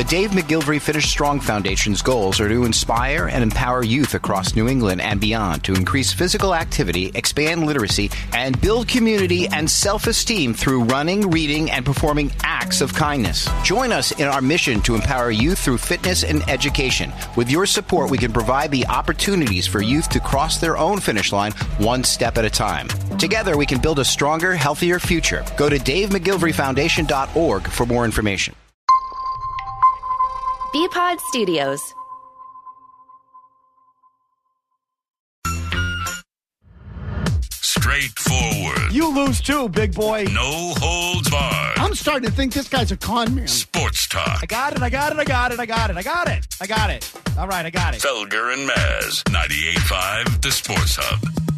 The Dave McGilvery Finish Strong Foundation's goals are to inspire and empower youth across New England and beyond to increase physical activity, expand literacy, and build community and self-esteem through running, reading, and performing acts of kindness. Join us in our mission to empower youth through fitness and education. With your support, we can provide the opportunities for youth to cross their own finish line one step at a time. Together, we can build a stronger, healthier future. Go to DaveMcGilveryFoundation.org for more information. BPod Studios. Straightforward. You lose too, big boy. No holds barred. I'm starting to think this guy's a con man. Sports talk. I got it. All right, I got it. Felger and Maz. 98.5 The Sports Hub.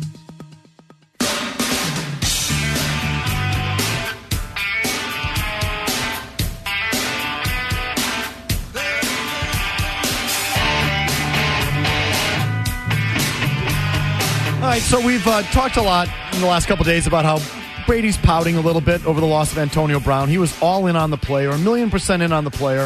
All right, so we've talked a lot in the last couple of days about how Brady's pouting a little bit over the loss of Antonio Brown. He was all in on the player, 1,000,000% in on the player,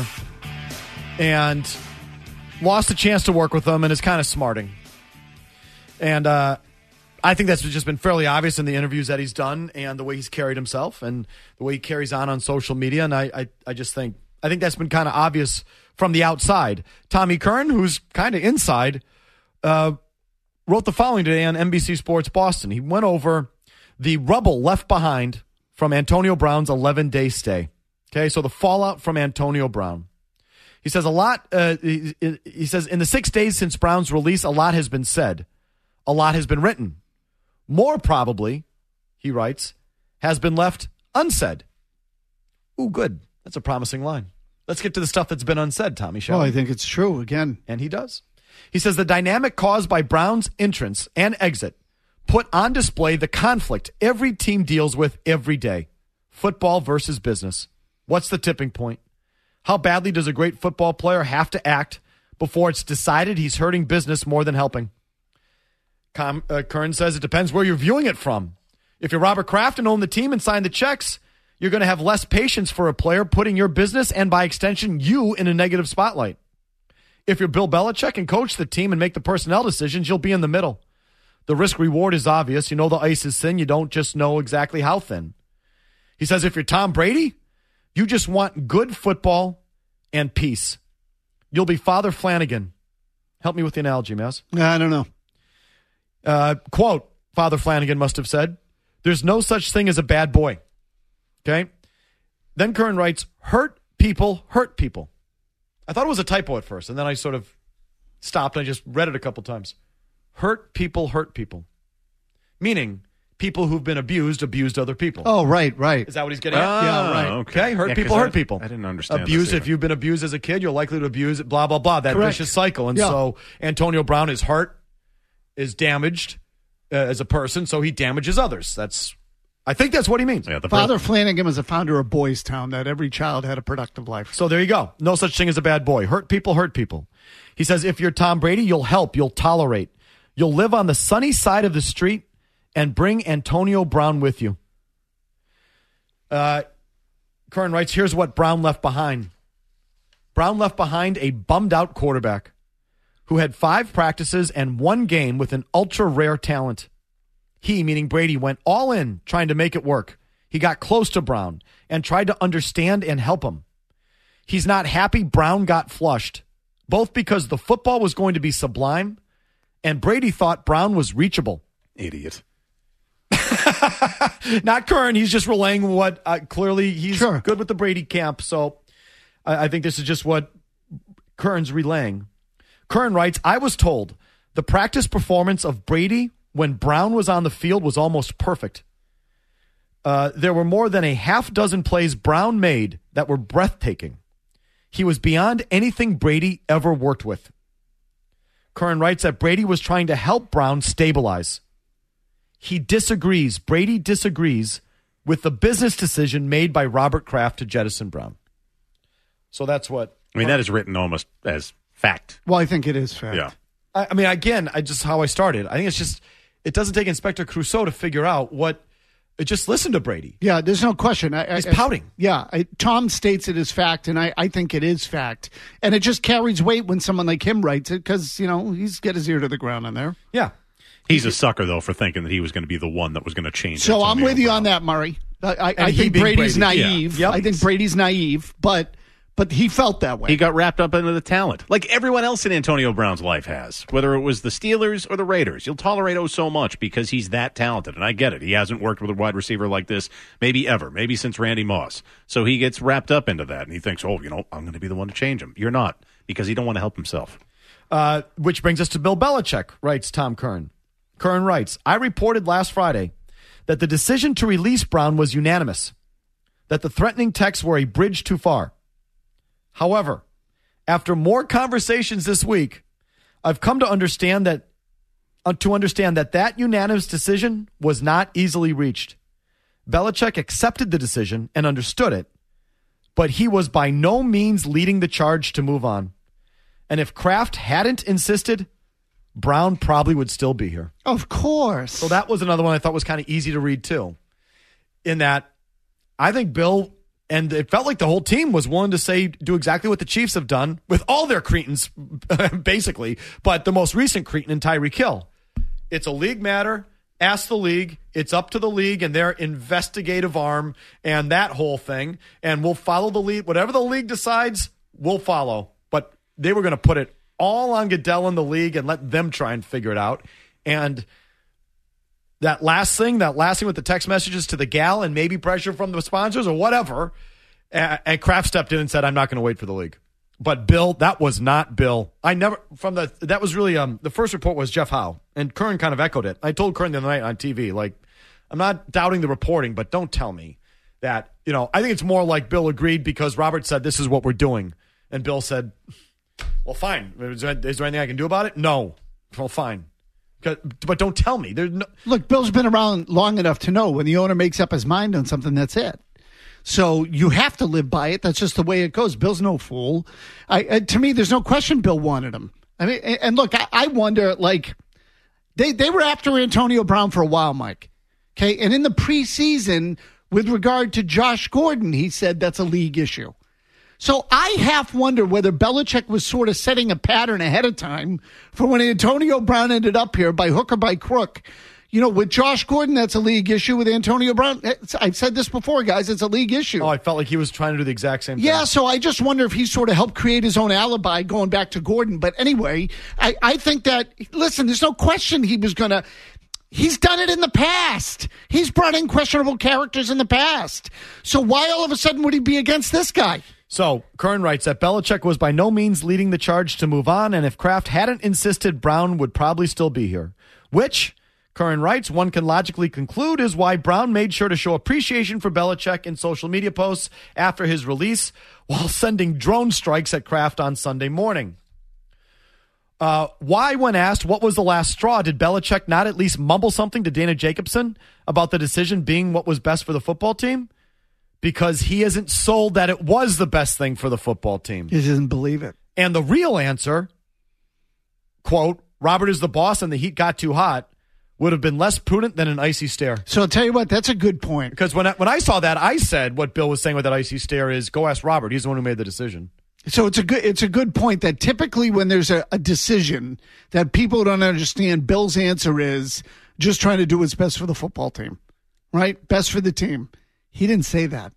and lost a chance to work with him and is kind of smarting. And I think that's just been fairly obvious in the interviews that he's done and the way he's carried himself and the way he carries on social media. And I just think that's been kind of obvious from the outside. Tommy Kern, who's kind of inside, wrote the following today on NBC Sports Boston. He went over the rubble left behind from Antonio Brown's 11-day stay. Okay, so the fallout from Antonio Brown. He says he says, in the 6 days since Brown's release, a lot has been said. A lot has been written. More probably, he writes, has been left unsaid. Ooh, good. That's a promising line. Let's get to the stuff that's been unsaid, Tommy, shall we? I think it's true, again. And he does. He says the dynamic caused by Brown's entrance and exit put on display the conflict every team deals with every day. Football versus business. What's the tipping point? How badly does a great football player have to act before it's decided he's hurting business more than helping? Kern says it depends where you're viewing it from. If you're Robert Kraft and own the team and sign the checks, you're going to have less patience for a player putting your business and, by extension, you in a negative spotlight. If you're Bill Belichick and coach the team and make the personnel decisions, you'll be in the middle. The risk-reward is obvious. You know the ice is thin. You don't just know exactly how thin. He says if you're Tom Brady, you just want good football and peace. You'll be Father Flanagan. Help me with the analogy, Maz. I don't know. Quote, Father Flanagan must have said, there's no such thing as a bad boy. Okay? Then Kern writes, hurt people hurt people. I thought it was a typo at first, and then I sort of stopped. I just read it a couple times. Hurt people hurt people. Meaning, people who've been abused other people. Oh, right. Is that what he's getting at? Yeah, right. Okay, hurt people hurt people. I didn't understand Abuse, if you've been abused as a kid, you're likely to abuse it, blah, blah, blah. That Correct. vicious cycle. And so Antonio Brown is hurt, is damaged as a person, so he damages others. I think that's what he means. Yeah, Father Flanagan was the founder of Boys Town, that every child had a productive life. So there you go. No such thing as a bad boy. Hurt people hurt people. He says if you're Tom Brady, you'll help, you'll tolerate. You'll live on the sunny side of the street and bring Antonio Brown with you. Kern writes, here's what Brown left behind. Brown left behind a bummed-out quarterback who had 5 practices and 1 game with an ultra-rare talent. He, meaning Brady, went all in trying to make it work. He got close to Brown and tried to understand and help him. He's not happy Brown got flushed, both because the football was going to be sublime and Brady thought Brown was reachable. Idiot. Not Kern. He's just relaying what clearly he's Sure. good with the Brady camp. So I think this is just what Kern's relaying. Kern writes, I was told the practice performance of Brady when Brown was on the field was almost perfect. There were more than a half dozen plays Brown made that were breathtaking. He was beyond anything Brady ever worked with. Kern writes that Brady was trying to help Brown stabilize. He disagrees. Brady disagrees with the business decision made by Robert Kraft to jettison Brown. So that's what... I mean, that is written almost as fact. Well, I think it is fact. Yeah. I mean, again, just how I started. I think it's just... It doesn't take Inspector Clouseau to figure out what Just listen to Brady. Yeah, there's no question. He's pouting. Tom states it as fact, and I think it is fact. And it just carries weight when someone like him writes it because, he's got his ear to the ground on there. Yeah. He's a sucker, though, for thinking that he was going to be the one that was going to change. So Antonio I'm with you Brown. on that, Murray. I think Brady's naive. Yeah. Yep. I think Brady's naive, but he felt that way. He got wrapped up into the talent, like everyone else in Antonio Brown's life has, whether it was the Steelers or the Raiders. You'll tolerate so much because he's that talented, and I get it. He hasn't worked with a wide receiver like this maybe ever, maybe since Randy Moss. So he gets wrapped up into that, and he thinks, I'm going to be the one to change him. You're not, because he don't want to help himself. Which brings us to Bill Belichick, writes Tom Kern. Kern writes, I reported last Friday that the decision to release Brown was unanimous, that the threatening texts were a bridge too far. However, after more conversations this week, I've come to understand that unanimous decision was not easily reached. Belichick accepted the decision and understood it, but he was by no means leading the charge to move on. And if Kraft hadn't insisted, Brown probably would still be here. Of course. So that was another one I thought was kind of easy to read too. In that, I think Bill, and it felt like the whole team was willing to do exactly what the Chiefs have done with all their cretins, basically, but the most recent cretin in Tyreek Hill. It's a league matter. Ask the league. It's up to the league and their investigative arm and that whole thing. And we'll follow the lead. Whatever the league decides, we'll follow. But they were going to put it all on Goodell and the league and let them try and figure it out. And that last thing with the text messages to the gal and maybe pressure from the sponsors or whatever, and Kraft stepped in and said, I'm not going to wait for the league. But Bill, that was not Bill. That was really, the first report was Jeff Howe, and Kern kind of echoed it. I told Kern the other night on TV, I'm not doubting the reporting, but don't tell me that, I think it's more like Bill agreed because Robert said, this is what we're doing. And Bill said, well, fine. Is there anything I can do about it? No. Well, fine. But don't tell me. Look, Bill's been around long enough to know when the owner makes up his mind on something, that's it. So you have to live by it. That's just the way it goes. Bill's no fool. To me, there's no question Bill wanted him. I mean, and look, I wonder, they were after Antonio Brown for a while, Mike. Okay, and in the preseason, with regard to Josh Gordon, he said that's a league issue. So I half wonder whether Belichick was sort of setting a pattern ahead of time for when Antonio Brown ended up here by hook or by crook. With Josh Gordon, that's a league issue. With Antonio Brown, I've said this before, guys, it's a league issue. Oh, I felt like he was trying to do the exact same thing. Yeah, so I just wonder if he sort of helped create his own alibi going back to Gordon. But anyway, I think that, listen, there's no question he's done it in the past. He's brought in questionable characters in the past. So why all of a sudden would he be against this guy? So, Kern writes that Belichick was by no means leading the charge to move on, and if Kraft hadn't insisted, Brown would probably still be here. Which, Kern writes, one can logically conclude is why Brown made sure to show appreciation for Belichick in social media posts after his release, while sending drone strikes at Kraft on Sunday morning. Why, when asked what was the last straw, did Belichick not at least mumble something to Dana Jacobson about the decision being what was best for the football team? Because he isn't sold that it was the best thing for the football team. He doesn't believe it. And the real answer, quote, Robert is the boss and the heat got too hot, would have been less prudent than an icy stare. So I'll tell you what, that's a good point. Because when I saw that, I said what Bill was saying with that icy stare is, go ask Robert. He's the one who made the decision. So it's a good point that typically when there's a decision that people don't understand, Bill's answer is just trying to do what's best for the football team, right? Best for the team. He didn't say that.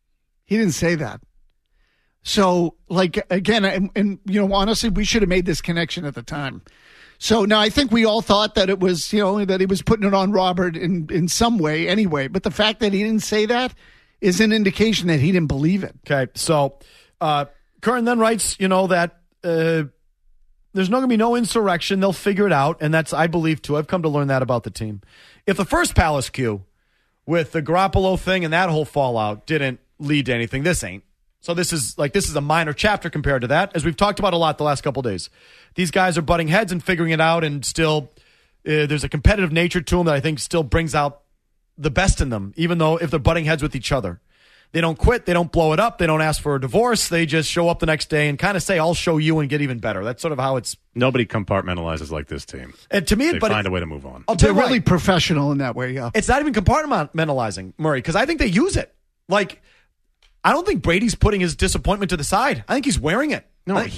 So, again, and honestly, we should have made this connection at the time. So now I think we all thought that it was, that he was putting it on Robert in some way anyway. But the fact that he didn't say that is an indication that he didn't believe it. Okay, so Kern then writes, that there's not going to be no insurrection. They'll figure it out, and that's, I believe, too. I've come to learn that about the team. If the first Palace Q with the Garoppolo thing and that whole fallout didn't lead to anything, this ain't. So this is a minor chapter compared to that, as we've talked about a lot the last couple of days. These guys are butting heads and figuring it out, and still there's a competitive nature to them that I think still brings out the best in them, even though if they're butting heads with each other. They don't quit. They don't blow it up. They don't ask for a divorce. They just show up the next day and kind of say, I'll show you and get even better. That's sort of how it's. Nobody compartmentalizes like this team. And to me, they find a way to move on. They're really professional in that way, yeah. It's not even compartmentalizing, Murray, because I think they use it. Like, I don't think Brady's putting his disappointment to the side. I think he's wearing it. No, but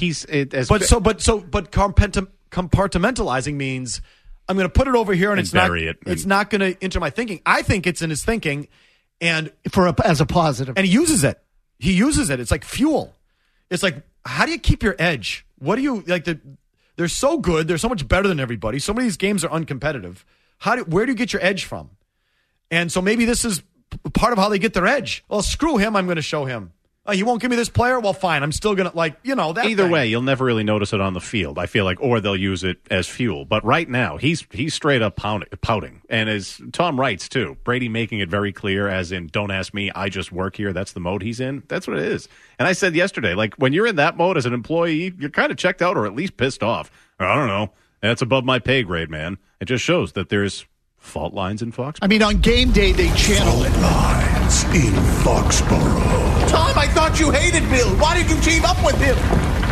compartmentalizing means I'm going to put it over here and it's not going to enter my thinking. I think it's in his thinking. And as a positive. And he uses it. It's like fuel. It's like, how do you keep your edge? What do you like? They're so good. They're so much better than everybody. So many of these games are uncompetitive. Where do you get your edge from? And so maybe this is part of how they get their edge. Well, screw him. I'm going to show him. Oh, you won't give me this player? Well, fine. I'm still going to, that Either thing. way, you'll never really notice it on the field, I feel like, or they'll use it as fuel. But right now, he's straight up pouting. And as Tom writes, too, Brady making it very clear, as in, don't ask me, I just work here. That's the mode he's in. That's what it is. And I said yesterday, when you're in that mode as an employee, you're kind of checked out or at least pissed off. I don't know. That's above my pay grade, man. It just shows that there's fault lines in Foxborough. I mean, on game day, they channel it. Lines in Foxborough. Tom, I thought you hated Bill. Why did you team up with him?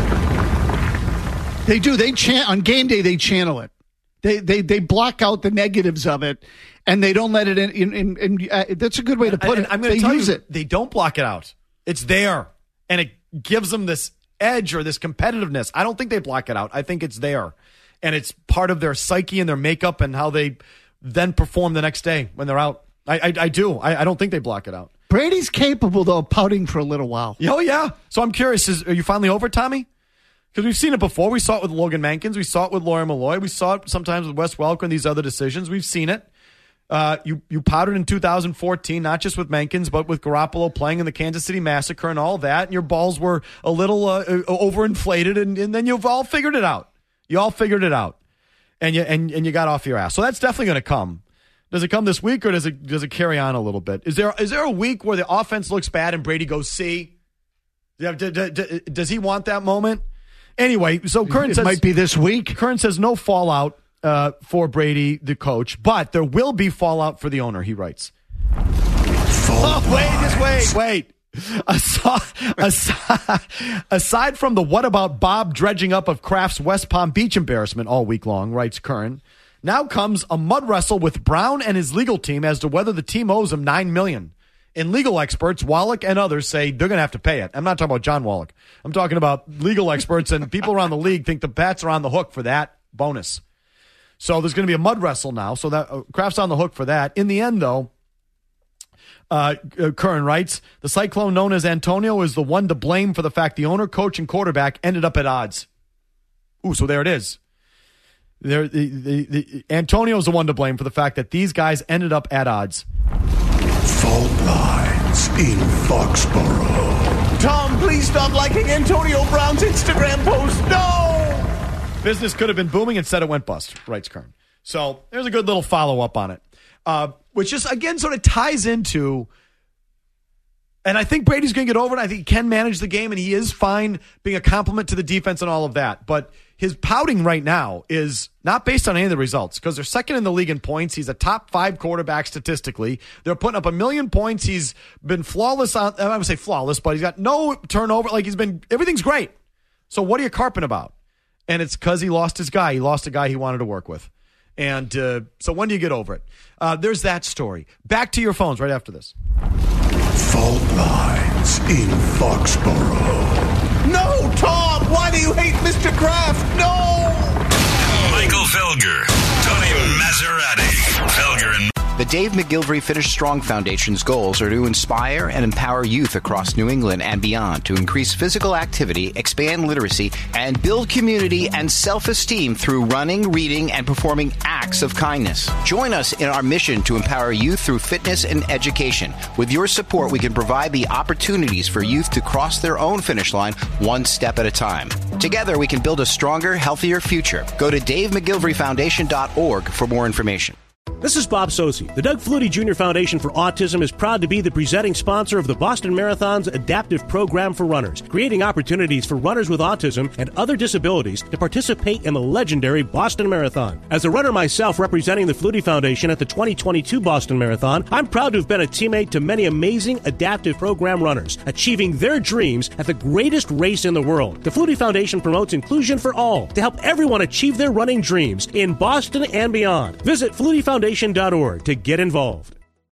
They do. On game day, they channel it. They block out the negatives of it, and they don't let it in. That's a good way to put it. I'm going to tell you, they don't block it out. It's there, and it gives them this edge or this competitiveness. I don't think they block it out. I think it's there, and it's part of their psyche and their makeup and how they then perform the next day when they're out. I do. I don't think they block it out. Brady's capable, though, of pouting for a little while. Oh, yeah. So I'm curious, are you finally over, Tommy? Because we've seen it before. We saw it with Logan Mankins. We saw it with Lawyer Malloy. We saw it sometimes with Wes Welker and these other decisions. We've seen it. You pouted in 2014, not just with Mankins, but with Garoppolo playing in the Kansas City Massacre and all that. And your balls were a little overinflated, and then you've all figured it out. You all figured it out. And you got off your ass. So that's definitely going to come. Does it come this week, or does it carry on a little bit? Is there a week where the offense looks bad and Brady goes, see? Does he want that moment? Anyway, so Curran says... It might be this week. Curran says no fallout for Brady, the coach, but there will be fallout for the owner, he writes. Wait. Aside from the what about Bob dredging up of Kraft's West Palm Beach embarrassment all week long, writes Curran, now comes a mud wrestle with Brown and his legal team as to whether the team owes him $9 million. And legal experts, Wallach and others, say they're going to have to pay it. I'm not talking about John Wallach. I'm talking about legal experts, and people around the league think the Pats are on the hook for that bonus. So there's going to be a mud wrestle now. So that Kraft's on the hook for that. In the end, though, Curran writes, the Cyclone known as Antonio is the one to blame for the fact the owner, coach, and quarterback ended up at odds. Ooh, so there it is. Antonio's the one to blame for the fact that these guys ended up at odds. Fault lines in Foxborough. Tom, please stop liking Antonio Brown's Instagram post. No! Business could have been booming, instead it went bust, writes Curran. So there's a good little follow-up on it. Which just, again, sort of ties into, and I think Brady's going to get over it. I think he can manage the game, and he is fine being a compliment to the defense and all of that. But his pouting right now is not based on any of the results, because they're second in the league in points. He's a top 5 quarterback statistically. They're putting up 1 million points. He's been flawless I would say flawless, but he's got no turnover. Everything's great. So what are you carping about? And it's because he lost his guy. He lost a guy he wanted to work with. And so when do you get over it? There's that story. Back to your phones right after this. Fault lines in Foxborough. No, Tom! Why do you hate Mr. Kraft? No! Michael Felger, Tony Maserati, Felger and... The Dave McGilvery Finish Strong Foundation's goals are to inspire and empower youth across New England and beyond to increase physical activity, expand literacy, and build community and self-esteem through running, reading, and performing acts of kindness. Join us in our mission to empower youth through fitness and education. With your support, we can provide the opportunities for youth to cross their own finish line one step at a time. Together, we can build a stronger, healthier future. Go to DaveMcGilveryFoundation.org for more information. This is Bob Sosi. The Doug Flutie Jr. Foundation for Autism is proud to be the presenting sponsor of the Boston Marathon's adaptive program for runners, creating opportunities for runners with autism and other disabilities to participate in the legendary Boston Marathon. As a runner myself representing the Flutie Foundation at the 2022 Boston Marathon, I'm proud to have been a teammate to many amazing adaptive program runners, achieving their dreams at the greatest race in the world. The Flutie Foundation promotes inclusion for all to help everyone achieve their running dreams in Boston and beyond. Visit FlutieFoundation.org to get involved.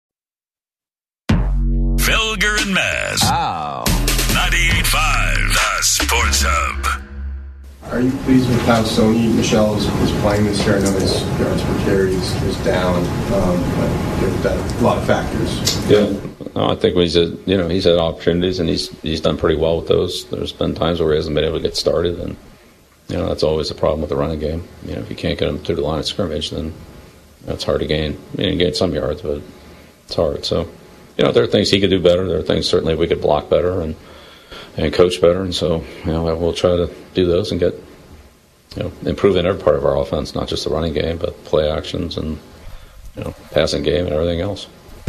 Felger and Maz. Oh. 98.5, the Sports Hub. Are you pleased with how Sony Michel is playing this year? I know his yards per carry is down, but there's a lot of factors. Yeah, no, I think he's had opportunities and he's done pretty well with those. There's been times where he hasn't been able to get started, and that's always a problem with the running game. If you can't get him through the line of scrimmage, then it's hard to gain. You gain some yards, but it's hard. So, there are things he could do better. There are things certainly we could block better and coach better. And so, we'll try to do those and get, improve in every part of our offense, not just the running game, but play actions and, passing game and everything else.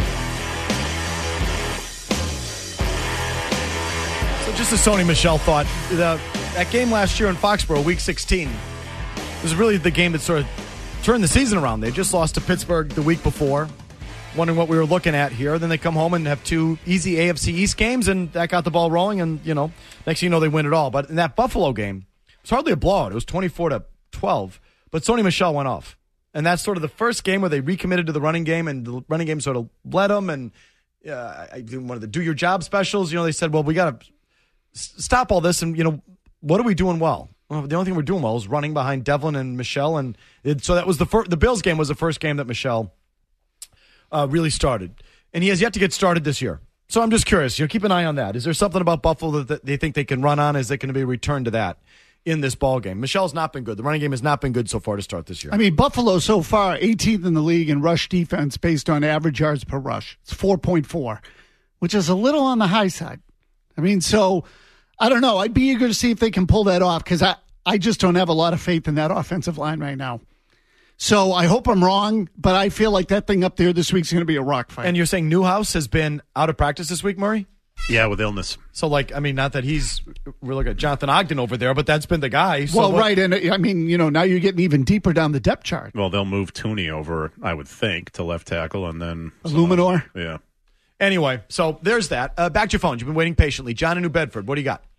So just as Sony Michel thought, that game last year in Foxborough, Week 16, was really the game that sort of turned the season around. They just lost to Pittsburgh the week before, wondering what we were looking at here. Then they come home and have two easy AFC East games, and that got the ball rolling, and, next thing you know, they win it all. But in that Buffalo game, it was hardly a blowout. It was 24-12, but Sony Michel went off. And that's sort of the first game where they recommitted to the running game, and the running game sort of led them. And I did one of the do your job specials. They said, well, we got to stop all this, and, what are we doing well? Well, the only thing we're doing well is running behind Devlin and Michel, and so that was the Bills game was the first game that Michel really started, and he has yet to get started this year. So I'm just curious. Keep an eye on that. Is there something about Buffalo that they think they can run on? Is there going to be a return to that in this ball game? Michel's not been good. The running game has not been good so far to start this year. I mean, Buffalo so far 18th in the league in rush defense based on average yards per rush. It's 4.4, which is a little on the high side. I mean, so I don't know. I'd be eager to see if they can pull that off because I just don't have a lot of faith in that offensive line right now. So I hope I'm wrong, but I feel like that thing up there this week's going to be a rock fight. And you're saying Newhouse has been out of practice this week, Murray? Yeah, with illness. So, not that we're looking at Jonathan Ogden over there, but that's been the guy. So right. And I mean, now you're getting even deeper down the depth chart. Well, they'll move Tooney over, I would think, to left tackle, and then Illuminor. Yeah. Anyway, so there's that. Back to your phone. You've been waiting patiently. John in New Bedford, what do you got?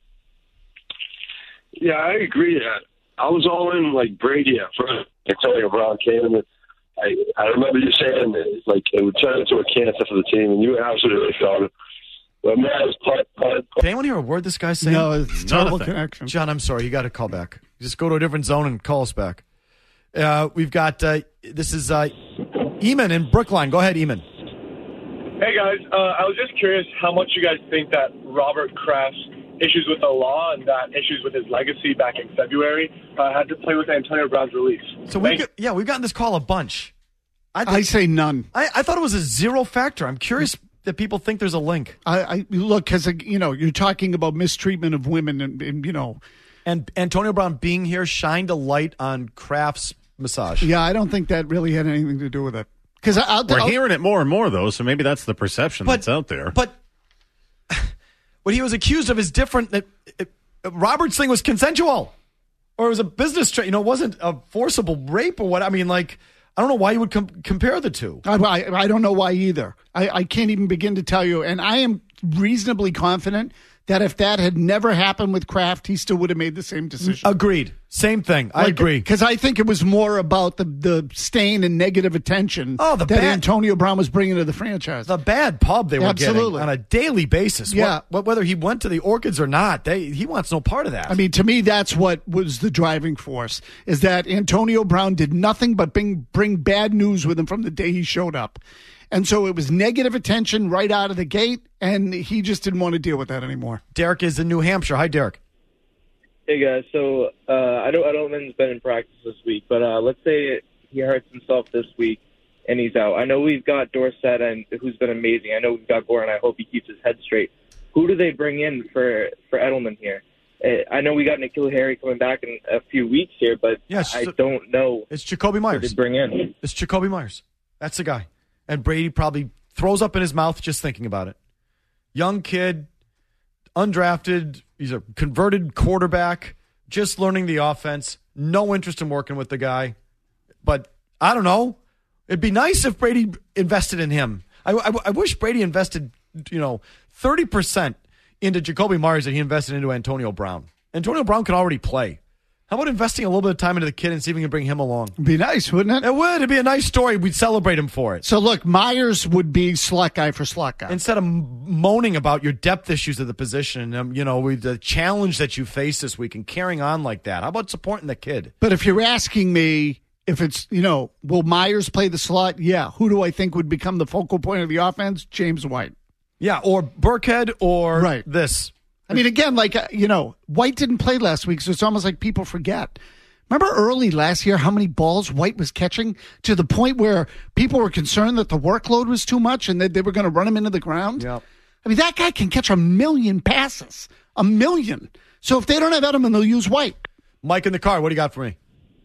Yeah, I agree. I was all in like Brady at first. Antonio Brown came in. I remember you saying that, it would turn into a cancer for the team, and you absolutely felt it. But man, it's putt. Did anyone hear a word this guy's saying? No, it's terrible connection. John, I'm sorry. You got to call back. Just go to a different zone and call us back. We've got, this is Eamon in Brookline. Go ahead, Eamon. Hey, guys. I was just curious how much you guys think that Robert Kraft's issues with the law and that issues with his legacy back in February had to play with Antonio Brown's release. So we've gotten this call a bunch. I say none. I thought it was a zero factor. I'm curious that people think there's a link. I look, because you're talking about mistreatment of women, and Antonio Brown being here shined a light on Kraft's massage. Yeah, I don't think that really had anything to do with it. Because we're hearing it more and more, though, so maybe that's the perception that's out there. But what he was accused of is different. Robert's thing was consensual, or it was a business trade. It wasn't a forcible rape or what. I mean, I don't know why you would compare the two. I don't know why either. I can't even begin to tell you. And I am reasonably confident that if that had never happened with Kraft, he still would have made the same decision. Agreed. Same thing. I agree. Because I think it was more about the stain and negative attention that Antonio Brown was bringing to the franchise. The bad pub they were getting on a daily basis. Yeah. Whether he went to the Orchids or not, he wants no part of that. I mean, to me, that's what was the driving force, is that Antonio Brown did nothing but bring bad news with him from the day he showed up. And so it was negative attention right out of the gate, and he just didn't want to deal with that anymore. Derek is in New Hampshire. Hi, Derek. Hey, guys. So I know Edelman's been in practice this week, but let's say he hurts himself this week and he's out. I know we've got Dorsett, and who's been amazing. I know we've got Gore, and I hope he keeps his head straight. Who do they bring in for Edelman here? I know we got N'Keal Harry coming back in a few weeks here, but I don't know. It's Jacoby Myers. Who they bring in. It's Jacoby Myers. That's the guy. And Brady probably throws up in his mouth just thinking about it. Young kid, undrafted. He's a converted quarterback, just learning the offense. No interest in working with the guy. But I don't know. It'd be nice if Brady invested in him. I wish Brady invested, 30% into Jacoby Myers that he invested into Antonio Brown. Antonio Brown can already play. How about investing a little bit of time into the kid and see if we can bring him along? It'd be nice, wouldn't it? It would. It'd be a nice story. We'd celebrate him for it. So, look, Myers would be slot guy for slot guy. Instead of moaning about your depth issues of the position, with the challenge that you face this week and carrying on like that, how about supporting the kid? But if you're asking me if it's, will Myers play the slot? Yeah. Who do I think would become the focal point of the offense? James White. Yeah, or Burkhead or this. I mean, again, White didn't play last week, so it's almost like people forget. Remember early last year how many balls White was catching to the point where people were concerned that the workload was too much and that they were going to run him into the ground? Yep. I mean, that guy can catch 1 million passes. 1 million. So if they don't have Edelman, they'll use White. Mike in the car, what do you got for me?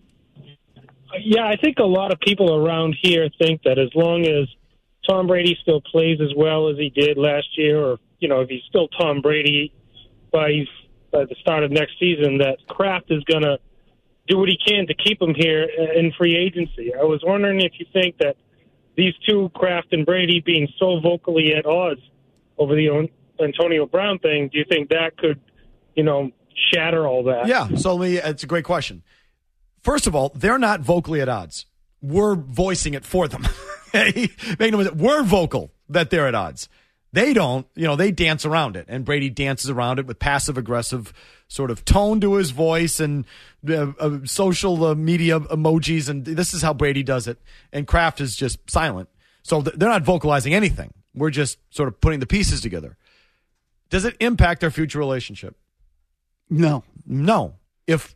Yeah, I think a lot of people around here think that as long as Tom Brady still plays as well as he did last year, or, if he's still Tom Brady by the start of next season, that Kraft is going to do what he can to keep him here in free agency. I was wondering if you think that these two, Kraft and Brady, being so vocally at odds over the Antonio Brown thing, do you think that could, shatter all that? Yeah, so it's a great question. First of all, they're not vocally at odds. We're voicing it for them. We're vocal that they're at odds. They don't, they dance around it, and Brady dances around it with passive-aggressive sort of tone to his voice and social media emojis, and this is how Brady does it, and Kraft is just silent. So they're not vocalizing anything. We're just sort of putting the pieces together. Does it impact their future relationship? No. If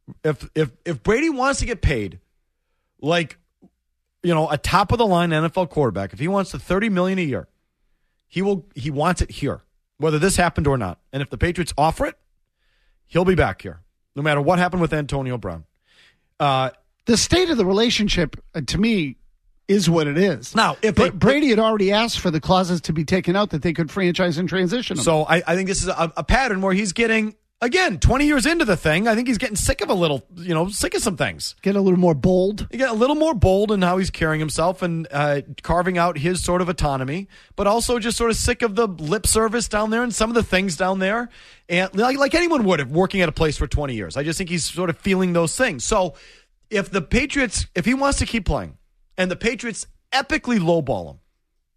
Brady wants to get paid like, a top-of-the-line NFL quarterback, if he wants the $30 million a year, he wants it here, whether this happened or not. And if the Patriots offer it, he'll be back here, no matter what happened with Antonio Brown. The state of the relationship, to me, is what it is. Now, Brady had already asked for the clauses to be taken out that they could franchise and transition him. So I think this is a pattern where he's getting, again, 20 years into the thing, I think he's getting sick of sick of some things. Get a little more bold. He get a little more bold in how he's carrying himself and carving out his sort of autonomy, but also just sort of sick of the lip service down there and some of the things down there. And like anyone would have working at a place for 20 years. I just think he's sort of feeling those things. So if the Patriots, if he wants to keep playing and the Patriots epically lowball him,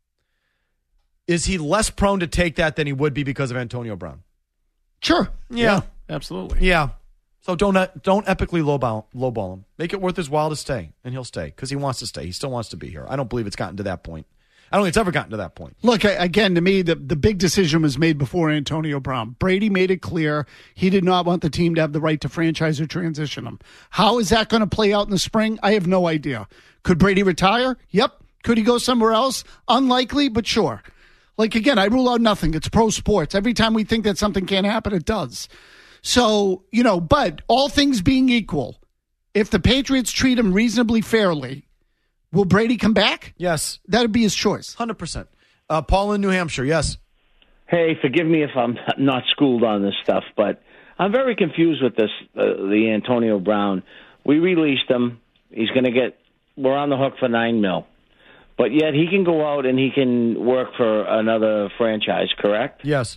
is he less prone to take that than he would be because of Antonio Brown? Sure. Yeah, absolutely. Yeah. So don't epically lowball him. Make it worth his while to stay, and he'll stay because he wants to stay. He still wants to be here. I don't believe it's gotten to that point. I don't think it's ever gotten to that point. Look, again, to me, the big decision was made before Antonio Brown. Brady made it clear he did not want the team to have the right to franchise or transition him. How is that going to play out in the spring? I have no idea. Could Brady retire? Yep. Could he go somewhere else? Unlikely, but sure. Like, again, I rule out nothing. It's pro sports. Every time we think that something can't happen, it does. So, but all things being equal, if the Patriots treat him reasonably fairly, will Brady come back? Yes. That would be his choice. 100%. Paul in New Hampshire, yes. Hey, forgive me if I'm not schooled on this stuff, but I'm very confused with this, the Antonio Brown. We released him. We're on the hook for $9 million. But yet he can go out and he can work for another franchise, correct? Yes.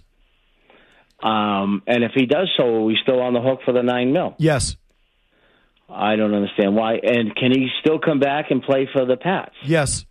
And if he does so, are we still on the hook for the $9 million? Yes. I don't understand why. And can he still come back and play for the Pats? Yes.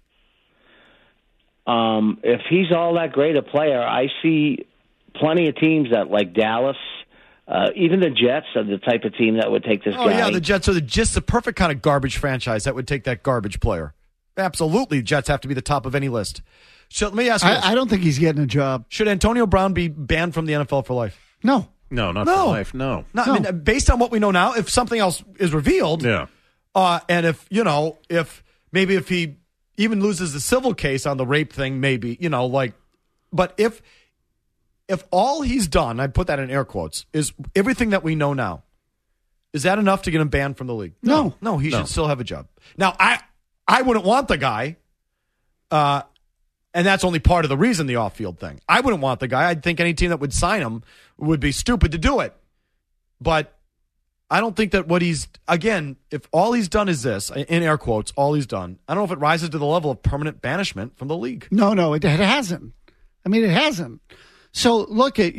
If he's all that great a player, I see plenty of teams that like Dallas, even the Jets are the type of team that would take this guy. Oh, yeah, the Jets are just the perfect kind of garbage franchise that would take that garbage player. Absolutely, Jets have to be the top of any list. So let me ask you this. I don't think he's getting a job. Should Antonio Brown be banned from the NFL for life? No. No, not for life, no. I mean, based on what we know now, if something else is revealed, yeah. And if he even loses the civil case on the rape thing, maybe, but if all he's done, I put that in air quotes, is everything that we know now, is that enough to get him banned from the league? No. No, he should still have a job. Now, I wouldn't want the guy. And that's only part of the reason, the off-field thing. I wouldn't want the guy. I'd think any team that would sign him would be stupid to do it. But I don't think that again, if all he's done is this, in air quotes, all he's done, I don't know if it rises to the level of permanent banishment from the league. No, it hasn't. I mean, it hasn't. So look at,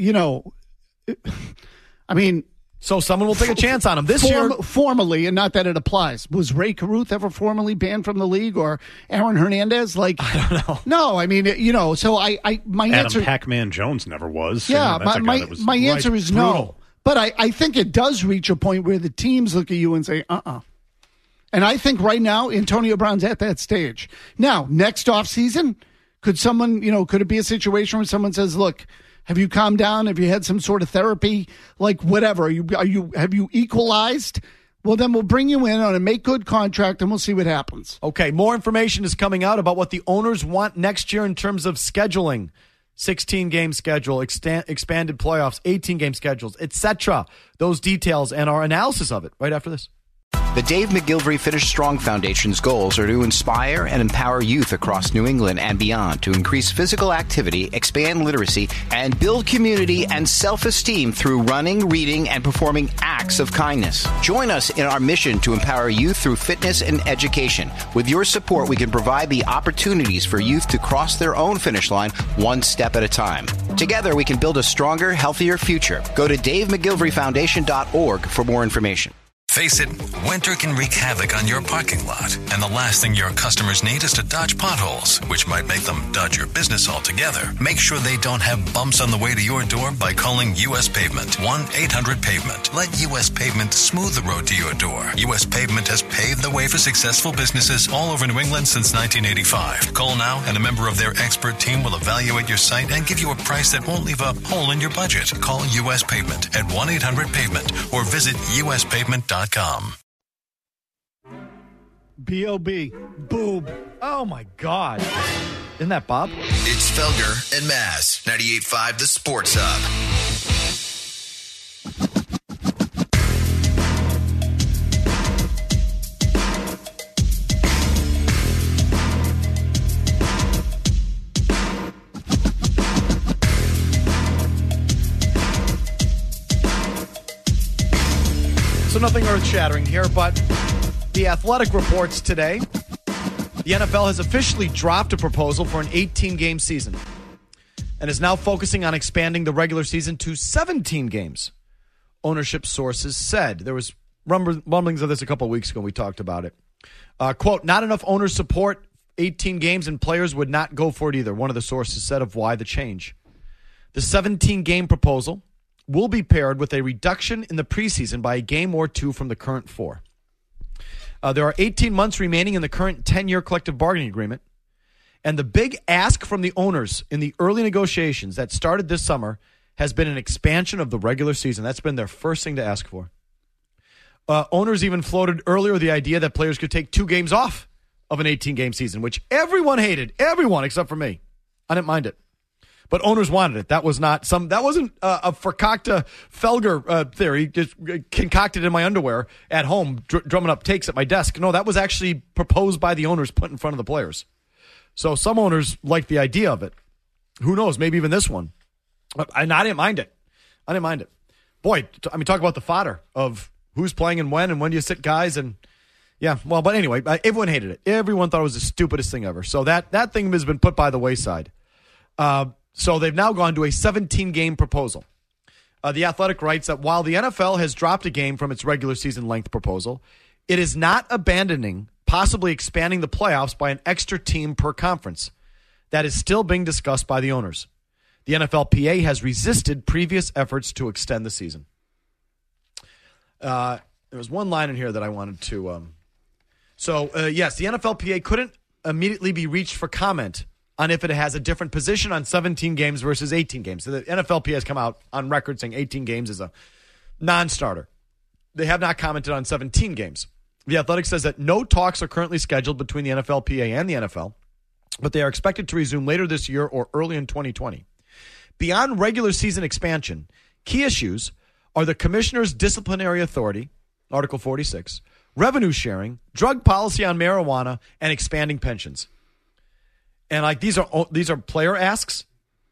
so someone will take a chance on him this year. Formally, and not that it applies. Was Ray Caruth ever formally banned from the league, or Aaron Hernandez? I don't know. No, I mean, so my answer. Adam Pac-Man Jones never was. Yeah, my answer is brutal. no. But I think it does reach a point where the teams look at you and say, And I think right now, Antonio Brown's at that stage. Now, next offseason, could it be a situation where someone says, look, have you calmed down? Have you had some sort of therapy? Like whatever. Have you equalized? Well, then we'll bring you in on a make good contract and we'll see what happens. Okay, more information is coming out about what the owners want next year in terms of scheduling. 16-game schedule, expanded playoffs, 18-game schedules, etc. Those details and our analysis of it right after this. The Dave McGilvery Finish Strong Foundation's goals are to inspire and empower youth across New England and beyond to increase physical activity, expand literacy, and build community and self-esteem through running, reading, and performing acts of kindness. Join us in our mission to empower youth through fitness and education. With your support, we can provide the opportunities for youth to cross their own finish line one step at a time. Together, we can build a stronger, healthier future. Go to DaveMcGilveryFoundation.org for more information. Face it, winter can wreak havoc on your parking lot, and the last thing your customers need is to dodge potholes, which might make them dodge your business altogether. Make sure they don't have bumps on the way to your door by calling U.S. Pavement, 1-800-PAVEMENT. Let U.S. Pavement smooth the road to your door. U.S. Pavement has paved the way for successful businesses all over New England since 1985. Call now, and a member of their expert team will evaluate your site and give you a price that won't leave a hole in your budget. Call U.S. Pavement at 1-800-PAVEMENT or visit uspavement.com. B.O.B. Boob. Oh, my God. Isn't that Bob? It's Felger and Maz, 98.5 The Sports Hub. So nothing earth-shattering here, but The Athletic reports today the NFL has officially dropped a proposal for an 18-game season and is now focusing on expanding the regular season to 17 games. Ownership sources said. There was rumblings of this a couple of weeks ago. We talked about it. Quote, not enough owners support 18 games and players would not go for it either. One of the sources said of why the change. The 17-game proposal will be paired with a reduction in the preseason by a game or two from the current 4. There are 18 months remaining in the current 10-year collective bargaining agreement. And the big ask from the owners in the early negotiations that started this summer has been an expansion of the regular season. That's been their first thing to ask for. Owners even floated earlier the idea that players could take 2 games off of an 18-game season, which everyone hated. Everyone except for me. I didn't mind it. But owners wanted it. That wasn't a Fakakta Felger theory, just concocted in my underwear at home, drumming up takes at my desk. No, that was actually proposed by the owners, put in front of the players. So some owners liked the idea of it. Who knows? Maybe even this one. And I didn't mind it. Boy, I mean, talk about the fodder of who's playing and when do you sit guys and yeah. Well, but anyway, everyone hated it. Everyone thought it was the stupidest thing ever. So that thing has been put by the wayside. So they've now gone to a 17-game proposal. The Athletic writes that while the NFL has dropped a game from its regular season length proposal, it is not abandoning, possibly expanding the playoffs by an extra team per conference. That is still being discussed by the owners. The NFLPA has resisted previous efforts to extend the season. There was one line in here that I wanted to... Yes, the NFLPA couldn't immediately be reached for comment on if it has a different position on 17 games versus 18 games. So the NFLPA has come out on record saying 18 games is a non-starter. They have not commented on 17 games. The Athletic says that no talks are currently scheduled between the NFLPA and the NFL, but they are expected to resume later this year or early in 2020. Beyond regular season expansion, key issues are the commissioner's disciplinary authority, Article 46, revenue sharing, drug policy on marijuana, and expanding pensions. And like these are player asks.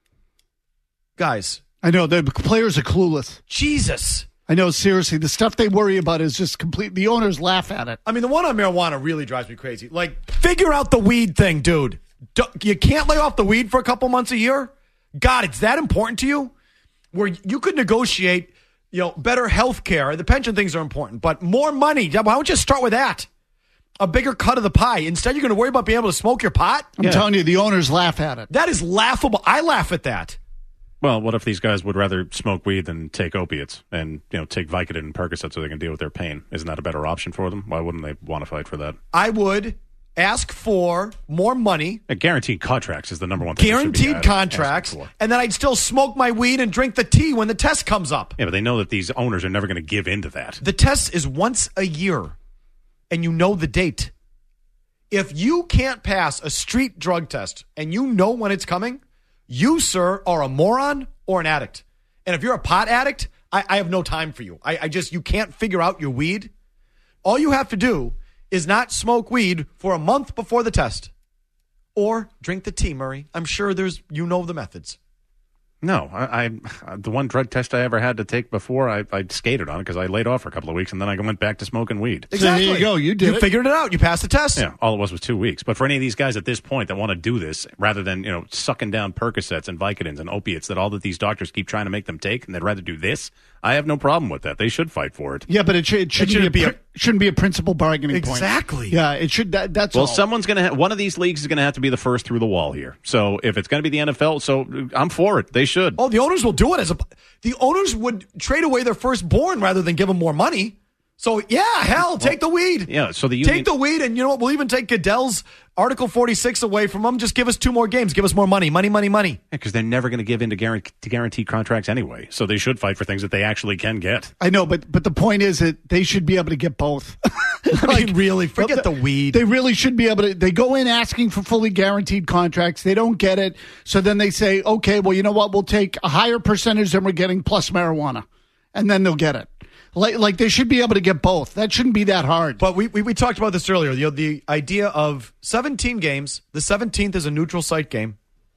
Guys. I know, the players are clueless. Jesus. I know, seriously. The stuff they worry about is just complete. The owners laugh at it. I mean, the one on marijuana really drives me crazy. Like, figure out the weed thing, dude. You can't lay off the weed for a couple months a year? God, it's that important to you? Where you could negotiate, better health care. The pension things are important, but more money. Why don't you start with that? A bigger cut of the pie. Instead, you're going to worry about being able to smoke your pot? I'm telling you, the owners laugh at it. That is laughable. I laugh at that. Well, what if these guys would rather smoke weed than take opiates and, take Vicodin and Percocet so they can deal with their pain? Isn't that a better option for them? Why wouldn't they want to fight for that? I would ask for more money. Guaranteed contracts is the number one thing. Guaranteed contracts. And then I'd still smoke my weed and drink the tea when the test comes up. Yeah, but they know that these owners are never going to give in to that. The test is once a year, and you know the date. If you can't pass a street drug test and you know when it's coming, you, sir, are a moron or an addict. And if you're a pot addict, I have no time for you. You can't figure out your weed. All you have to do is not smoke weed for a month before the test. Or drink the tea, Murray. I'm sure the methods. No, the one drug test I ever had to take before, I skated on it because I laid off for a couple of weeks, and then I went back to smoking weed. Exactly. So there you go. You did it. You figured it out. You passed the test. Yeah, all it was 2 weeks. But for any of these guys at this point that want to do this, rather than sucking down Percocets and Vicodins and opiates that all that these doctors keep trying to make them take, and they'd rather do this, I have no problem with that. They should fight for it. Yeah, but it shouldn't be a principal bargaining point. Exactly. Yeah, it should. That's well, all. someone's going to. One of these leagues is going to have to be the first through the wall here. So if it's going to be the NFL, so I'm for it. They should. Oh, the owners will do it the owners would trade away their firstborn rather than give them more money. So yeah, take the weed. Yeah, so the union, take the weed, and you know what? We'll even take Goodell's Article 46 away from them. Just give us 2 more games. Give us more money. Money. Because they're never going to give in to guaranteed contracts anyway. So they should fight for things that they actually can get. I know, but the point is that they should be able to get both. I mean, really, forget the weed. They really should be able to. They go in asking for fully guaranteed contracts. They don't get it. So then they say, okay, well, you know what? We'll take a higher percentage than we're getting plus marijuana. And then they'll get it. Like they should be able to get both. That shouldn't be that hard. But we talked about this earlier. The idea of 17 games. The 17th is a neutral site game,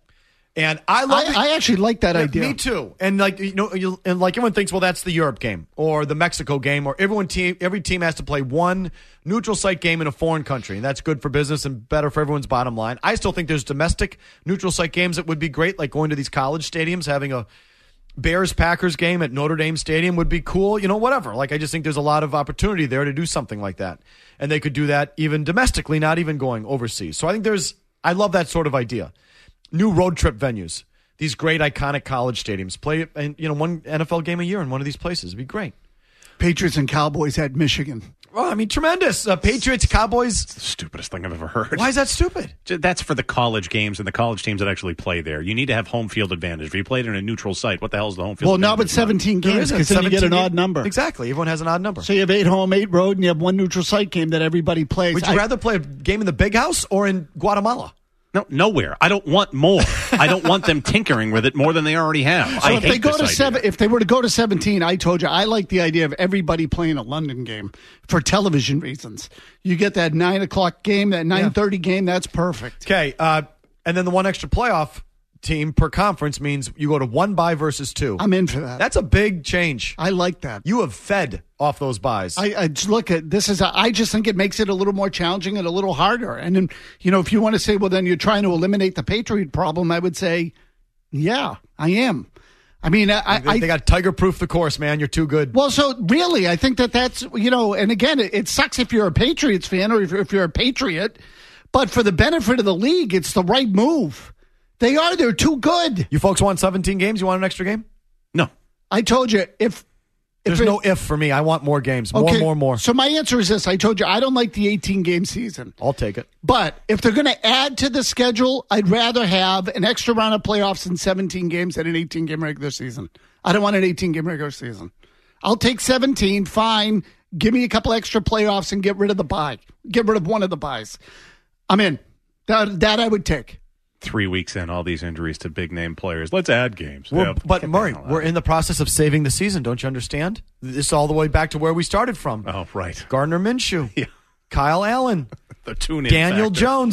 and I actually like that idea. Me too. And like everyone thinks, well, that's the Europe game or the Mexico game, or every team has to play one neutral site game in a foreign country, and that's good for business and better for everyone's bottom line. I still think there's domestic neutral site games that would be great, like going to these college stadiums, having a Bears-Packers game at Notre Dame Stadium would be cool, whatever. Like, I just think there's a lot of opportunity there to do something like that. And they could do that even domestically, not even going overseas. So I think I love that sort of idea. New road trip venues, these great iconic college stadiums. Play one NFL game a year in one of these places. It'd be great. Patriots and Cowboys at Michigan. Well, I mean, tremendous. Patriots, Cowboys. It's the stupidest thing I've ever heard. Why is that stupid? That's for the college games and the college teams that actually play there. You need to have home field advantage. If you played in a neutral site, what the hell is the home field advantage? Well, now but 17 games because then you get an odd number. Exactly. Everyone has an odd number. So you have 8 home, 8 road, and you have 1 neutral site game that everybody plays. Would you rather play a game in the Big House or in Guatemala? No, nowhere. I don't want more. I don't want them tinkering with it more than they already have. So if they were to go to 17, I told you I like the idea of everybody playing a London game for television reasons. You get that 9 o'clock game, that 9:30 game. That's perfect. Okay, and then the one extra playoff team per conference means you go to 1 bye versus 2. I'm in for that. That's a big change. I like that. You have fed off those buys. I look at this I just think it makes it a little more challenging and a little harder. And then, if you want to say, well, then you're trying to eliminate the Patriot problem, I would say, yeah, I am. I mean, they got tiger-proof the course, man. You're too good. Well, so really, I think that's, and again, it sucks if you're a Patriots fan or if you're a Patriot, but for the benefit of the league, it's the right move. They're too good. You folks want 17 games? You want an extra game? No. I told you, There's no if for me. I want more games. More. So my answer is this. I told you I don't like the 18-game season. I'll take it. But if they're going to add to the schedule, I'd rather have an extra round of playoffs in 17 games than an 18-game regular season. I don't want an 18-game regular season. I'll take 17, fine. Give me a couple extra playoffs and get rid of the bye. Get rid of one of the buys. I'm in. That I would take. 3 weeks in, all these injuries to big-name players. Let's add games. But, Murray, we're in the process of saving the season. Don't you understand? This is all the way back to where we started from. Oh, right. Gardner Minshew. Yeah. Kyle Allen. The tune-in Daniel factor. Jones.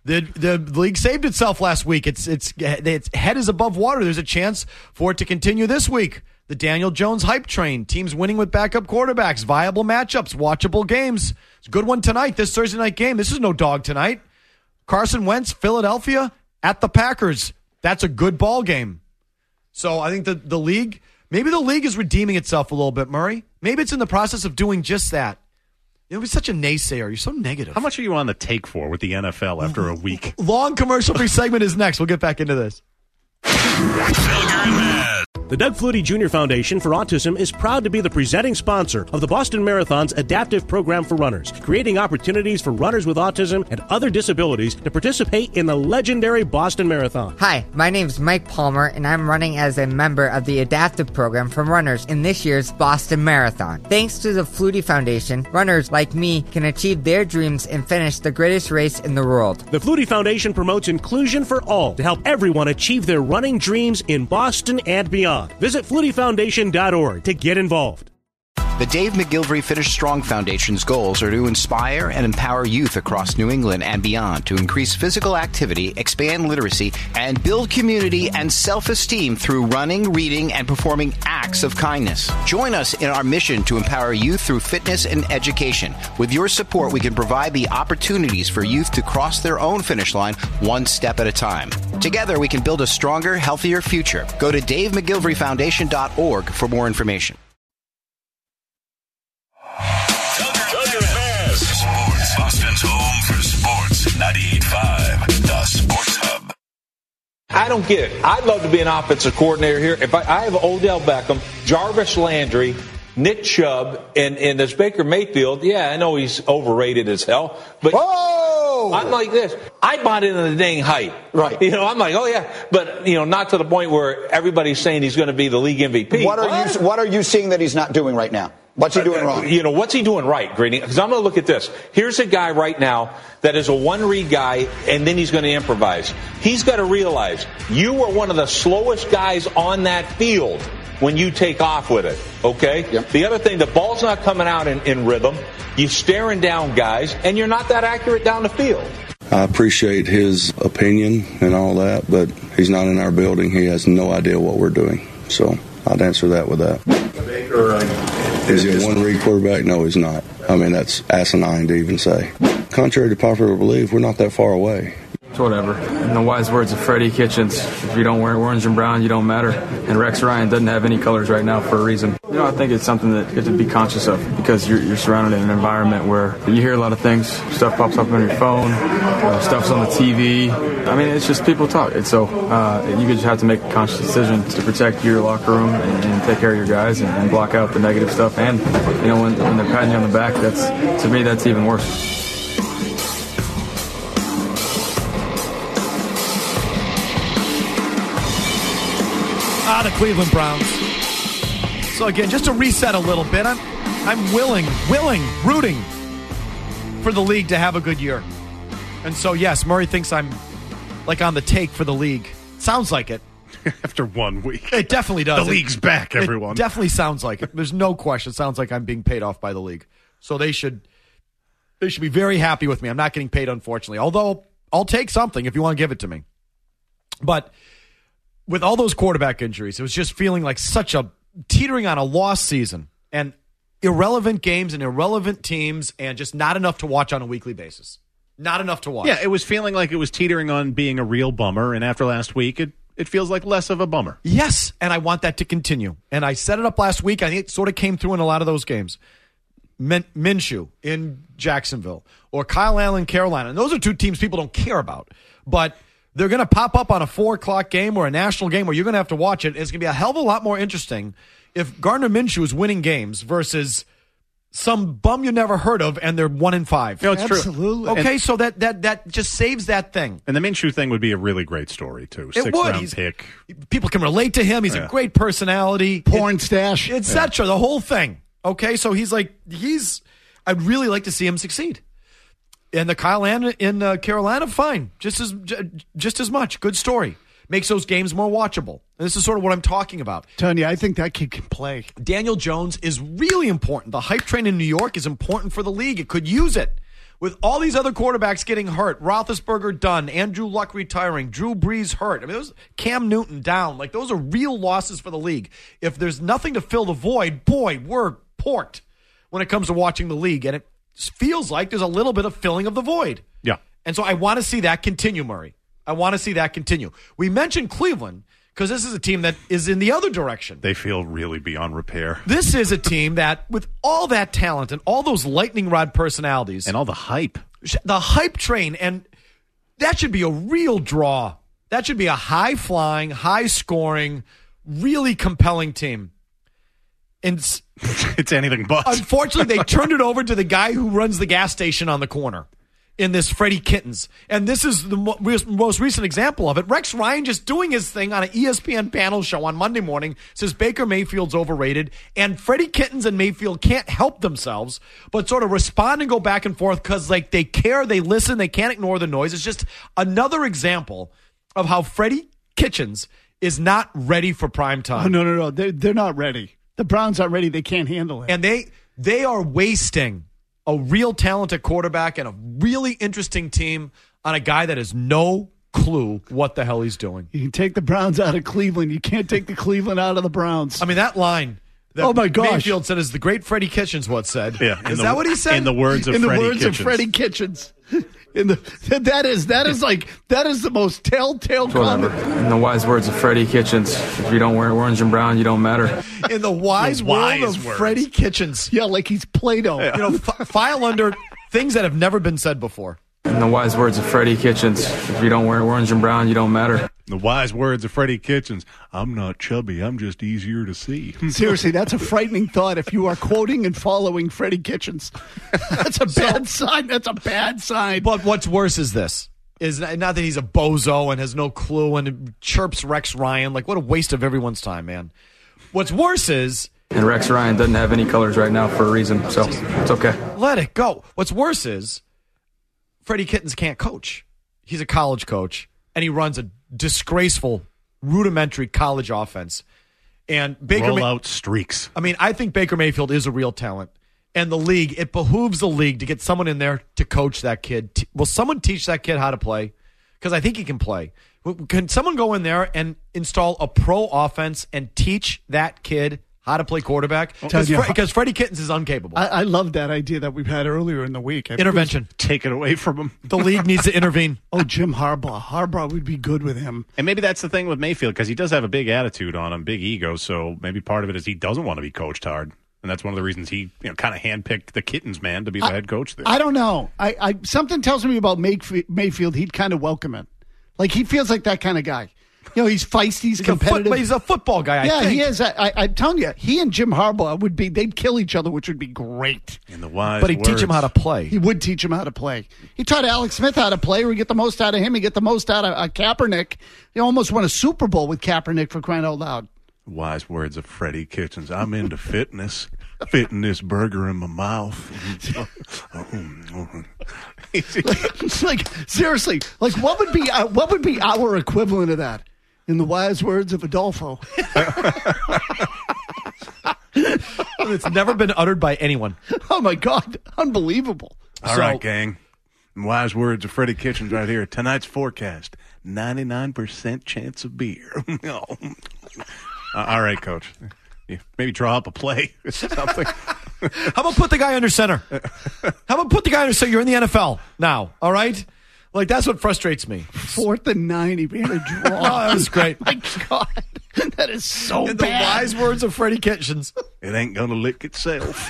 The league saved itself last week. Its head is above water. There's a chance for it to continue this week. The Daniel Jones hype train. Teams winning with backup quarterbacks. Viable matchups. Watchable games. It's a good one tonight, this Thursday night game. This is no dog tonight. Carson Wentz, Philadelphia, at the Packers. That's a good ball game. So I think the league, maybe the league is redeeming itself a little bit, Murray. Maybe it's in the process of doing just that. You're such a naysayer. You're so negative. How much are you on the take for with the NFL after a week? Long commercial-free segment is next. We'll get back into this. The Doug Flutie Jr. Foundation for Autism is proud to be the presenting sponsor of the Boston Marathon's adaptive program for runners, creating opportunities for runners with autism and other disabilities to participate in the legendary Boston Marathon. Hi, my name is Mike Palmer, and I'm running as a member of the adaptive program for runners in this year's Boston Marathon. Thanks to the Flutie Foundation, runners like me can achieve their dreams and finish the greatest race in the world. The Flutie Foundation promotes inclusion for all to help everyone achieve their running dreams in Boston and beyond. Visit FlutieFoundation.org to get involved. The Dave McGilvery Finish Strong Foundation's goals are to inspire and empower youth across New England and beyond to increase physical activity, expand literacy, and build community and self-esteem through running, reading, and performing acts of kindness. Join us in our mission to empower youth through fitness and education. With your support, we can provide the opportunities for youth to cross their own finish line one step at a time. Together, we can build a stronger, healthier future. Go to DaveMcGilveryFoundation.org for more information. Sports. Boston's home for sports. 98.5, the Sports Hub. I don't get it. I'd love to be an offensive coordinator here. If I have Odell Beckham, Jarvis Landry, Nick Chubb, and this Baker Mayfield, yeah, I know he's overrated as hell, but I'm like this. I bought into the dang hype. Right. I'm like, oh, yeah, but, not to the point where everybody's saying he's going to be the league MVP. What are you seeing that he's not doing right now? What's he doing wrong? What's he doing right, Greeny? Because I'm going to look at this. Here's a guy right now that is a one-read guy, and then he's going to improvise. He's got to realize you are one of the slowest guys on that field when you take off with it, okay? Yep. The other thing, the ball's not coming out in rhythm. You're staring down guys, and you're not that accurate down the field. I appreciate his opinion and all that, but he's not in our building. He has no idea what we're doing. So I'd answer that with that. Is he a one-read quarterback? No, he's not. I mean, that's asinine to even say. Contrary to popular belief, we're not that far away. It's whatever. In the wise words of Freddie Kitchens, if you don't wear orange and brown, you don't matter. And Rex Ryan doesn't have any colors right now for a reason. I think it's something that you have to be conscious of because you're surrounded in an environment where you hear a lot of things. Stuff pops up on your phone. Stuff's on the TV. I mean, it's just people talk. And so you just have to make a conscious decision to protect your locker room and take care of your guys and block out the negative stuff. And, when they're patting you on the back, to me, that's even worse. The Cleveland Browns. So again, just to reset a little bit, I'm willing, rooting for the league to have a good year. And so, yes, Murray thinks I'm like on the take for the league. Sounds like it. After 1 week. It definitely does. The league's back, everyone. It definitely sounds like it. There's no question. It sounds like I'm being paid off by the league. So they should be very happy with me. I'm not getting paid, unfortunately. Although I'll take something if you want to give it to me. But with all those quarterback injuries, it was just feeling like such a teetering on a lost season and irrelevant games and irrelevant teams and just not enough to watch on a weekly basis. Not enough to watch. Yeah, it was feeling like it was teetering on being a real bummer, and after last week, it feels like less of a bummer. Yes, and I want that to continue. And I set it up last week. I think it sort of came through in a lot of those games. Minshew in Jacksonville or Kyle Allen, Carolina. And those are two teams people don't care about. But they're going to pop up on a 4 o'clock game or a national game where you're going to have to watch it. It's going to be a hell of a lot more interesting if Gardner Minshew is winning games versus some bum you never heard of and they're 1-5. No, it's Absolutely. true. Okay, so that just saves that thing. And the Minshew thing would be a really great story, too. It would. 6th-round pick. People can relate to him. He's a great personality. Porn stash. Etc. The whole thing. Okay, so I'd really like to see him succeed. And the Kyle Allen in Carolina, fine. Just as much. Good story. Makes those games more watchable. And this is sort of what I'm talking about. Tony, I think that kid can play. Daniel Jones is really important. The hype train in New York is important for the league. It could use it. with all these other quarterbacks getting hurt, Roethlisberger done, Andrew Luck retiring, Drew Brees hurt. I mean, those Cam Newton down. Like, those are real losses for the league. If there's nothing to fill the void, boy, we're porked when it comes to watching the league. And it feels like there's a little bit of filling of the void. Yeah. And so I want to see that continue, Murray. I want to see that continue. We mentioned Cleveland because this is a team that is in the other direction. They feel really beyond repair. This is a team that, with all that talent and all those lightning rod personalities. And all the hype. The hype train. And that should be a real draw. That should be a high-flying, high-scoring, really compelling team. And it's anything but. Unfortunately, they turned it over to the guy who runs the gas station on the corner in this Freddie Kittens. And this is the most recent example of it. Rex Ryan just doing his thing on an ESPN panel show on Monday morning, says Baker Mayfield's overrated, and Freddie Kittens and Mayfield can't help themselves but sort of respond and go back and forth because, like, they care, they listen, they can't ignore the noise. It's just another example of how Freddie Kitchens is not ready for prime time. Oh, no. They're not ready. The Browns aren't ready. They can't handle it. And they are wasting a real talented quarterback and a really interesting team on a guy that has no clue what the hell he's doing. You can take the Browns out of Cleveland. You can't take the Cleveland out of the Browns. I mean, that line that oh my gosh. Mayfield said is the great Freddie Kitchens what said. Yeah, is that what he said? In the words of Freddie Kitchens. That is the most telltale comment. In the wise words of Freddie Kitchens, if you don't wear orange and brown, you don't matter. In the wise world of Freddie Kitchens. Yeah, like he's Play-Doh. Yeah. You know, file under things that have never been said before. In the wise words of Freddie Kitchens, if you don't wear orange and brown, you don't matter. The wise words of Freddie Kitchens, I'm not chubby, I'm just easier to see. Seriously, that's a frightening thought if you are quoting and following Freddie Kitchens. That's a bad sign. That's a bad sign. But what's worse is this. Is not that he's a bozo and has no clue and chirps Rex Ryan. Like, what a waste of everyone's time, man. What's worse is... And Rex Ryan doesn't have any colors right now for a reason, so it's okay. Let it go. What's worse is Freddie Kitchens can't coach. He's a college coach, and he runs a disgraceful, rudimentary college offense. And Baker roll out streaks. I mean, I think Baker Mayfield is a real talent. And the league, it behooves the league to get someone in there to coach that kid. Will someone teach that kid how to play? Because I think he can play. Can someone go in there and install a pro offense and teach that kid how to play quarterback? Because Freddie Kitchens is incapable. I love that idea that we've had earlier in the week. Intervention. Take it away from him. The league needs to intervene. Oh, Jim Harbaugh. Harbaugh would be good with him. And maybe that's the thing with Mayfield, because he does have a big attitude on him, big ego, so maybe part of it is he doesn't want to be coached hard. And that's one of the reasons he kind of handpicked the Kittens man to be the head coach there. I don't know. I something tells me about Mayfield, he'd kind of welcome it. Like, he feels like that kind of guy. You know, he's feisty, he's competitive. He's a football guy, I think. He is. I'm telling you, he and Jim Harbaugh they'd kill each other, which would be great. In the wise But he'd teach him how to play. He would teach him how to play. He taught Alex Smith how to play. We get the most out of him. We get the most out of Kaepernick. He almost won a Super Bowl with Kaepernick, for crying out loud. Wise words of Freddie Kitchens. I'm into fitness. Fitting this burger in my mouth. like seriously, like what would be our equivalent of that? In the wise words of Adolfo. It's never been uttered by anyone. Oh, my God. Unbelievable. All right, gang. Wise words of Freddie Kitchens right here. Tonight's forecast, 99% chance of beer. All right, Coach. Maybe draw up a play or something. How about put the guy under center? You're in the NFL now, all right? Like, that's what frustrates me. 4th and 9, he made a draw. Oh, that was great. My God. That is so in bad. The wise words of Freddie Kitchens. It ain't going to lick itself.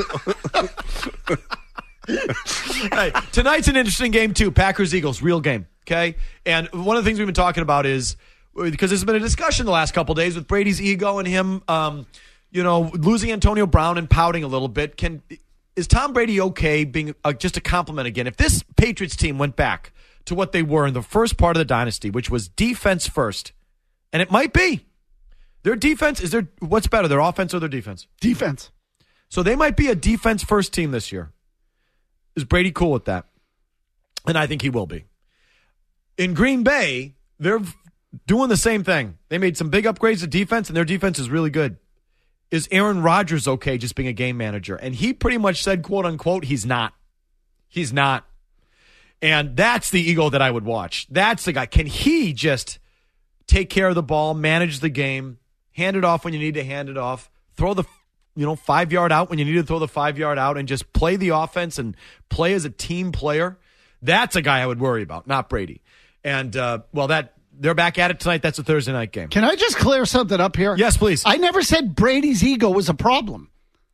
Hey, tonight's an interesting game, too. Packers-Eagles, real game, okay? And one of the things we've been talking about is, because there's been a discussion the last couple of days with Brady's ego and him, losing Antonio Brown and pouting a little bit. Is Tom Brady okay being just a compliment again? If this Patriots team went back to what they were in the first part of the dynasty, which was defense first, and it might be. Their defense, what's better, their offense or their defense? Defense. So they might be a defense first team this year. Is Brady cool with that? And I think he will be. In Green Bay, they're doing the same thing. They made some big upgrades to defense, and their defense is really good. Is Aaron Rodgers okay just being a game manager? And he pretty much said, quote unquote, he's not. He's not. And that's the ego that I would watch. That's the guy. Can he just take care of the ball, manage the game, hand it off when you need to hand it off, throw the 5-yard out when you need to throw the 5-yard out, and just play the offense and play as a team player? That's a guy I would worry about, not Brady. And, they're back at it tonight. That's a Thursday night game. Can I just clear something up here? Yes, please. I never said Brady's ego was a problem.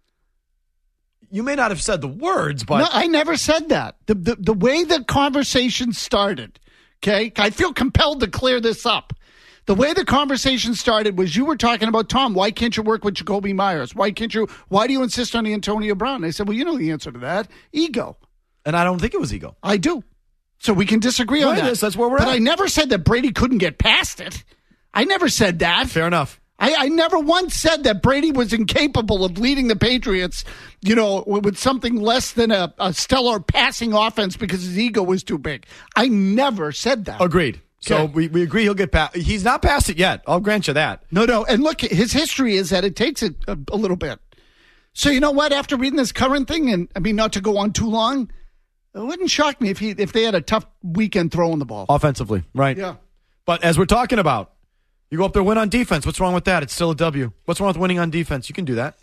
You may not have said the words, but... No, I never said that. The way the conversation started, okay? I feel compelled to clear this up. The way the conversation started was you were talking about, Tom, why can't you work with Jacoby Myers? Why do you insist on the Antonio Brown? I said, well, you know the answer to that. Ego. And I don't think it was ego. I do. So we can disagree on that. That's where we're at. But I never said that Brady couldn't get past it. I never said that. Fair enough. I never once said that Brady was incapable of leading the Patriots, with something less than a stellar passing offense because his ego was too big. I never said that. Agreed. So Okay. we agree he'll get past. He's not past it yet. I'll grant you that. No. And look, his history is that it takes it a little bit. So you know what? After reading this current thing, and I mean, not to go on too long, it wouldn't shock me if they had a tough weekend throwing the ball. Offensively, right. Yeah. But as we're talking about, you go up there, win on defense. What's wrong with that? It's still a W. What's wrong with winning on defense? You can do that.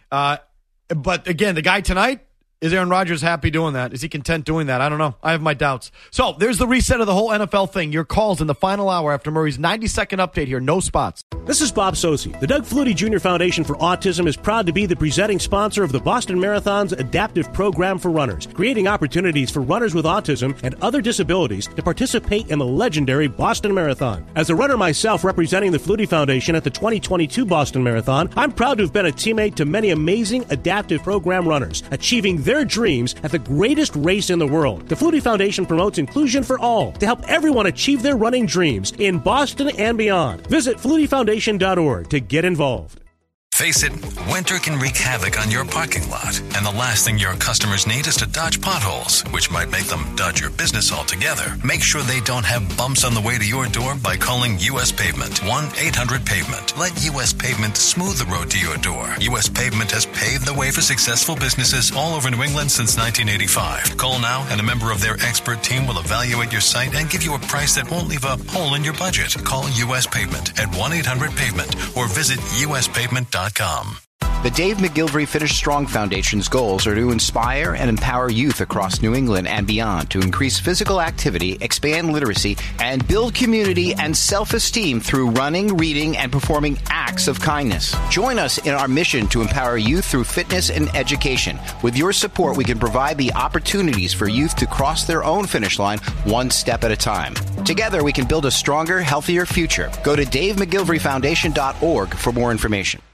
But again, the guy tonight, is Aaron Rodgers happy doing that? Is he content doing that? I don't know. I have my doubts. So there's the reset of the whole NFL thing. Your calls in the final hour after Murray's 90-second update here. No spots. This is Bob Sosi. The Doug Flutie Jr. Foundation for Autism is proud to be the presenting sponsor of the Boston Marathon's adaptive program for runners, creating opportunities for runners with autism and other disabilities to participate in the legendary Boston Marathon. As a runner myself representing the Flutie Foundation at the 2022 Boston Marathon, I'm proud to have been a teammate to many amazing adaptive program runners, achieving their dreams at the greatest race in the world. The Flutie Foundation promotes inclusion for all to help everyone achieve their running dreams in Boston and beyond. Visit FlutieFoundation.org to get involved. Face it, winter can wreak havoc on your parking lot, and the last thing your customers need is to dodge potholes, which might make them dodge your business altogether. Make sure they don't have bumps on the way to your door by calling U.S. Pavement, 1-800-PAVEMENT. Let U.S. Pavement smooth the road to your door. U.S. Pavement has paved the way for successful businesses all over New England since 1985. Call now, and a member of their expert team will evaluate your site and give you a price that won't leave a hole in your budget. Call U.S. Pavement at 1-800-PAVEMENT or visit uspavement.com. The Dave McGilvery Finish Strong Foundation's goals are to inspire and empower youth across New England and beyond to increase physical activity, expand literacy, and build community and self-esteem through running, reading, and performing acts of kindness. Join us in our mission to empower youth through fitness and education. With your support, we can provide the opportunities for youth to cross their own finish line one step at a time. Together, we can build a stronger, healthier future. Go to DaveMcGilveryFoundation.org for more information.